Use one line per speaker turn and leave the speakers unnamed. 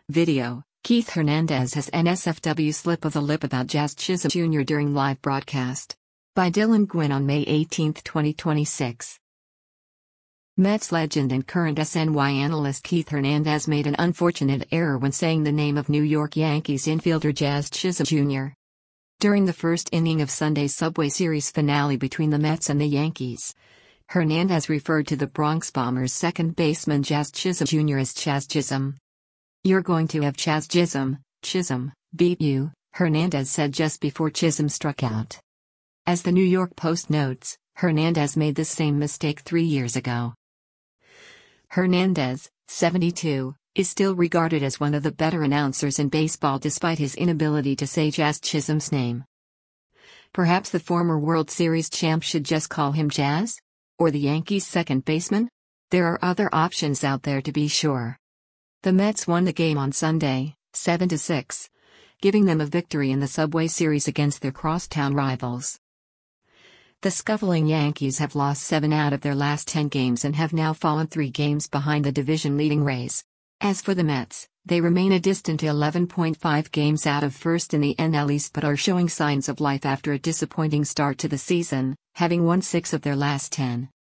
Video: Keith Hernandez has NSFW slip of the lip about Jazz Chisholm Jr. during live broadcast. By Dylan Gwynn on May 18, 2026. Mets legend and current SNY analyst Keith Hernandez made an unfortunate error when saying the name of New York Yankees infielder Jazz Chisholm Jr. During the first inning of Sunday's Subway Series finale between the Mets and the Yankees, Hernandez referred to the Bronx Bombers' second baseman Jazz Chisholm Jr. as Chaz Chisholm. "You're going to have Chaz Chisholm beat you," Hernandez said just before Chisholm struck out. As the New York Post notes, Hernandez made the same mistake 3 years ago. Hernandez, 72, is still regarded as one of the better announcers in baseball despite his inability to say Jazz Chisholm's name. Perhaps the former World Series champ should just call him Jazz? Or the Yankees' second baseman? There are other options out there to be sure. The Mets won the game on Sunday, 7-6, giving them a victory in the Subway Series against their crosstown rivals. The scuffling Yankees have lost 7 out of their last 10 games and have now fallen 3 games behind the division-leading Rays. As for the Mets, they remain a distant 11.5 games out of first in the NL East but are showing signs of life after a disappointing start to the season, having won 6 of their last 10.